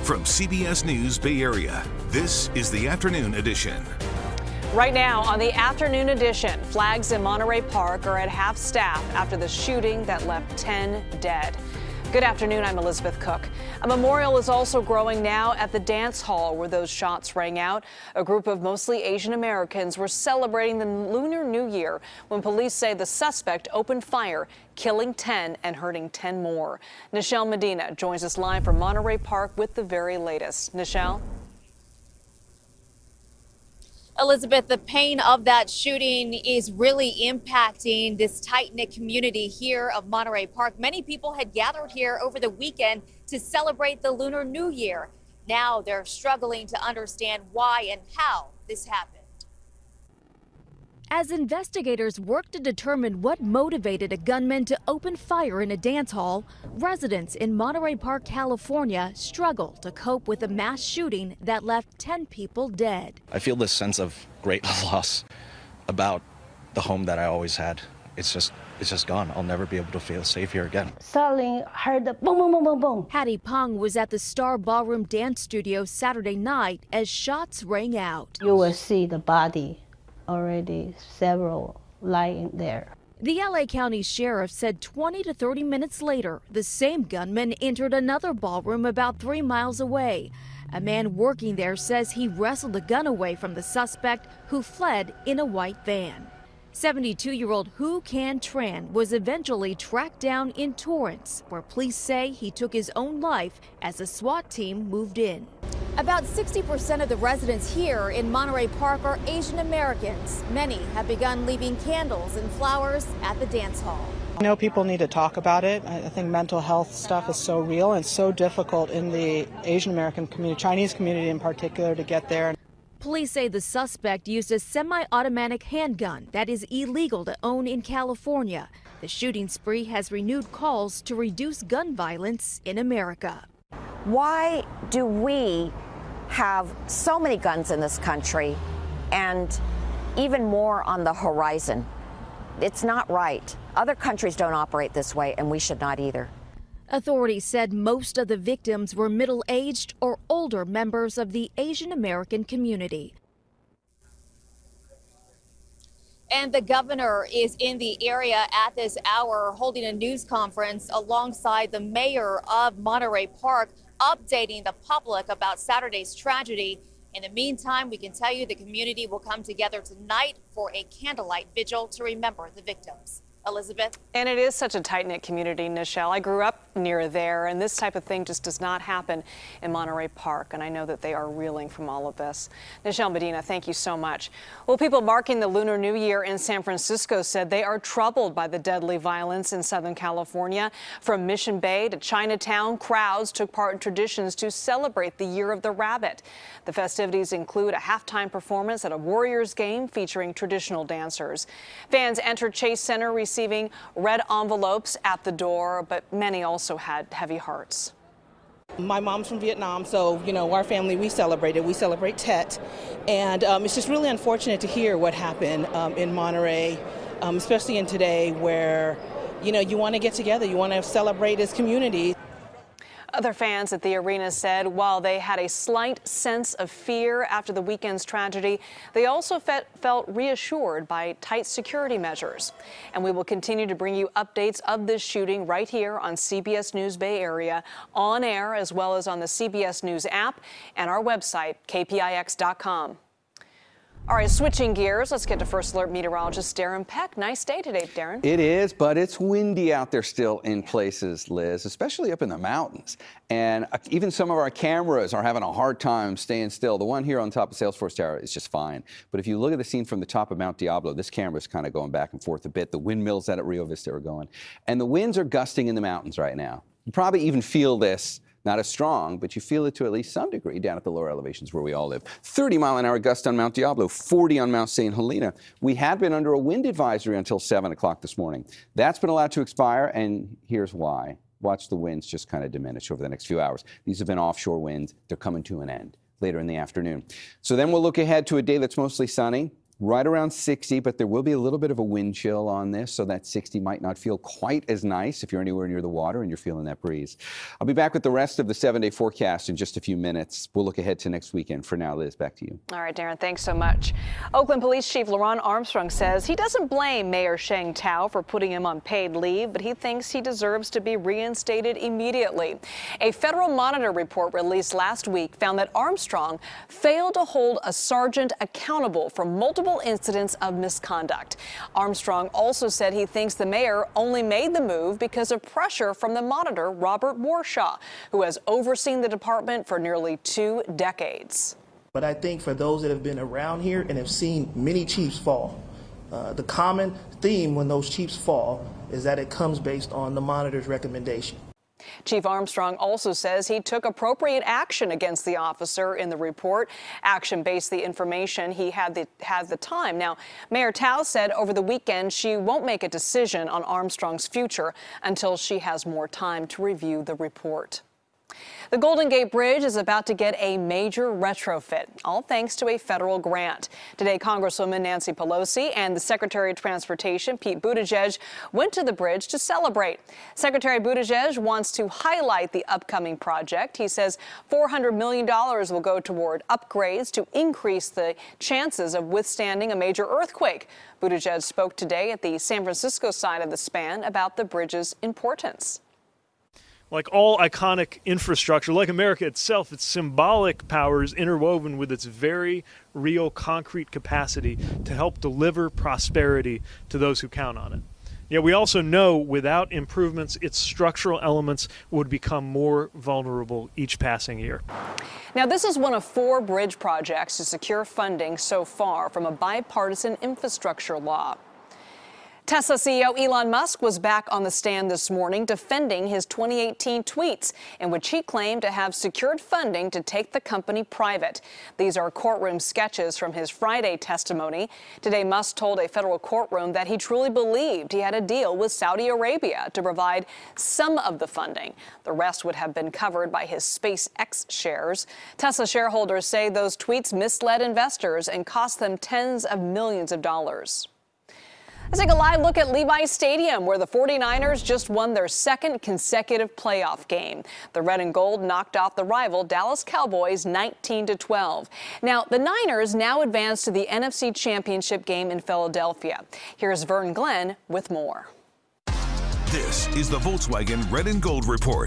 From CBS News Bay Area, this is the Afternoon Edition. Right now on the Afternoon Edition, flags in Monterey Park are at half staff after the shooting that left 10 dead. Good afternoon, I'm Elizabeth Cook. A memorial is also growing now at the dance hall where those shots rang out. A group of mostly Asian Americans were celebrating the Lunar New Year when police say the suspect opened fire, killing 10 and hurting 10 more. Nichelle Medina joins us live from Monterey Park with the very latest. Nichelle? Elizabeth, the pain of that shooting is really impacting this tight-knit community here of Monterey Park. Many people had gathered here over the weekend to celebrate the Lunar New Year. Now they're struggling to understand why and how this happened. As investigators work to determine what motivated a gunman to open fire in a dance hall, residents in Monterey Park, California struggle to cope with a mass shooting that left 10 people dead. I feel this sense of great loss about the home that I always had. It's just gone. I'll never be able to feel safe here again. Suddenly heard the boom, boom, boom, boom, boom. Hattie Peng was at the Star Ballroom Dance Studio Saturday night as shots rang out. You will see the body. Already several lying there. The LA County Sheriff said 20 to 30 minutes later, the same gunman entered another ballroom about 3 miles away. A man working there says he wrestled the gun away from the suspect, who fled in a white van. 72-year-old Hu Can Tran was eventually tracked down in Torrance, where police say he took his own life as a SWAT team moved in. About 60% of the residents here in Monterey Park are Asian Americans. Many have begun leaving candles and flowers at the dance hall. I know people need to talk about it. I think mental health stuff is so real and so difficult in the Asian American community, Chinese community in particular, to get there. Police say the suspect used a semi-automatic handgun that is illegal to own in California. The shooting spree has renewed calls to reduce gun violence in America. Why do we have so many guns in this country and even more on the horizon? It's not right. Other countries don't operate this way, and we should not either. Authorities said most of the victims were middle-aged or older members of the Asian American community. And the governor is in the area at this hour holding a news conference alongside the mayor of Monterey Park, updating the public about Saturday's tragedy. In the meantime, we can tell you the community will come together tonight for a candlelight vigil to remember the victims. Elizabeth? And it is such a tight-knit community, Nichelle. I grew up near there, and this type of thing just does not happen in Monterey Park, and I know that they are reeling from all of this. Nichelle Medina, thank you so much. Well, people marking the Lunar New Year in San Francisco said they are troubled by the deadly violence in Southern California. From Mission Bay to Chinatown, crowds took part in traditions to celebrate the Year of the Rabbit. The festivities include a halftime performance at a Warriors game featuring traditional dancers. Fans entered Chase Center receiving red envelopes at the door, but many also had heavy hearts. My mom's from Vietnam, so, our family, we celebrate Tet. And it's just really unfortunate to hear what happened in Monterey, especially in today where, you want to get together, you want to celebrate as community. Other fans at the arena said while they had a slight sense of fear after the weekend's tragedy, they also felt reassured by tight security measures. And we will continue to bring you updates of this shooting right here on CBS News Bay Area, on air, as well as on the CBS News app and our website, kpix.com. All right, switching gears, let's get to First Alert meteorologist Darren Peck. Nice day today, Darren. It is, but it's windy out there still in places, Liz, especially up in the mountains. And even some of our cameras are having a hard time staying still. The one here on top of Salesforce Tower is just fine. But if you look at the scene from the top of Mount Diablo, this camera is kind of going back and forth a bit. The windmills out at Rio Vista are going. And the winds are gusting in the mountains right now. You probably even feel this. Not as strong, but you feel it to at least some degree down at the lower elevations where we all live. 30-mile-an-hour gust on Mount Diablo, 40 on Mount St. Helena. We had been under a wind advisory until 7 o'clock this morning. That's been allowed to expire, and here's why. Watch the winds just kind of diminish over the next few hours. These have been offshore winds. They're coming to an end later in the afternoon. So then we'll look ahead to a day that's mostly sunny. right around 60, but there will be a little bit of a wind chill on this, so that 60 might not feel quite as nice if you're anywhere near the water and you're feeling that breeze. I'll be back with the rest of the 7-day forecast in just a few minutes. We'll look ahead to next weekend. For now, Liz, back to you. All right, Darren, thanks so much. Oakland Police Chief LeRon Armstrong says he doesn't blame Mayor Sheng Tao for putting him on paid leave, but he thinks he deserves to be reinstated immediately. A Federal Monitor report released last week found that Armstrong failed to hold a sergeant accountable for multiple incidents of misconduct. Armstrong also said he thinks the mayor only made the move because of pressure from the Monitor, Robert Warshaw, who has overseen the department for nearly 2 decades. But I think for those that have been around here and have seen many chiefs fall, the common theme when those chiefs fall is that it comes based on the Monitor's recommendation. Chief Armstrong also says he took appropriate action against the officer in the report. Action based the information he had the time. Now, Mayor Tao said over the weekend she won't make a decision on Armstrong's future until she has more time to review the report. The Golden Gate Bridge is about to get a major retrofit, all thanks to a federal grant. Today, Congresswoman Nancy Pelosi and the Secretary of Transportation, Pete Buttigieg, went to the bridge to celebrate. Secretary Buttigieg wants to highlight the upcoming project. He says $400 million will go toward upgrades to increase the chances of withstanding a major earthquake. Buttigieg spoke today at the San Francisco side of the span about the bridge's importance. Like all iconic infrastructure, like America itself, its symbolic power is interwoven with its very real concrete capacity to help deliver prosperity to those who count on it. Yet we also know without improvements, its structural elements would become more vulnerable each passing year. Now, this is one of 4 bridge projects to secure funding so far from a bipartisan infrastructure law. Tesla CEO Elon Musk was back on the stand this morning defending his 2018 tweets in which he claimed to have secured funding to take the company private. These are courtroom sketches from his Friday testimony. Today, Musk told a federal courtroom that he truly believed he had a deal with Saudi Arabia to provide some of the funding. The rest would have been covered by his SpaceX shares. Tesla shareholders say those tweets misled investors and cost them tens of millions of dollars. Let's take a live look at Levi's Stadium, where the 49ers just won their 2nd consecutive playoff game. The red and gold knocked off the rival Dallas Cowboys 19-12. Now, the Niners now advance to the NFC Championship game in Philadelphia. Here's Vern Glenn with more. This is the Volkswagen Red and Gold Report.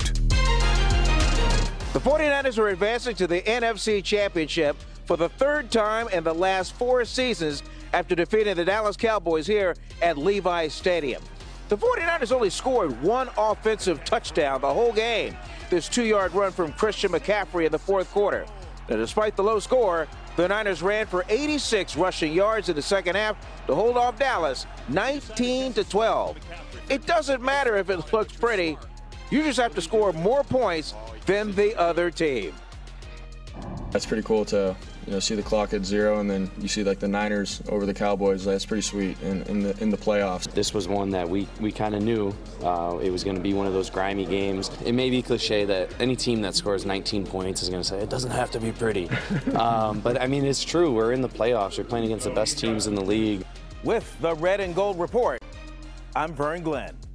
The 49ers are advancing to the NFC Championship for the 3rd time in the last 4 seasons after defeating the Dallas Cowboys here at Levi's Stadium. The 49ers only scored 1 offensive touchdown the whole game. This 2-yard run from Christian McCaffrey in the 4th quarter. Now, despite the low score, the Niners ran for 86 rushing yards in the second half to hold off Dallas 19-12. It doesn't matter if it looks pretty. You just have to score more points than the other team. That's pretty cool to see the clock at 0 and then you see like the Niners over the Cowboys. That's pretty sweet in the playoffs. This was one that we kind of knew it was going to be one of those grimy games. It may be cliche that any team that scores 19 points is going to say it doesn't have to be pretty. But I mean, it's true. We're in the playoffs. We're playing against the best teams in the league. With the Red and Gold Report, I'm Vern Glenn.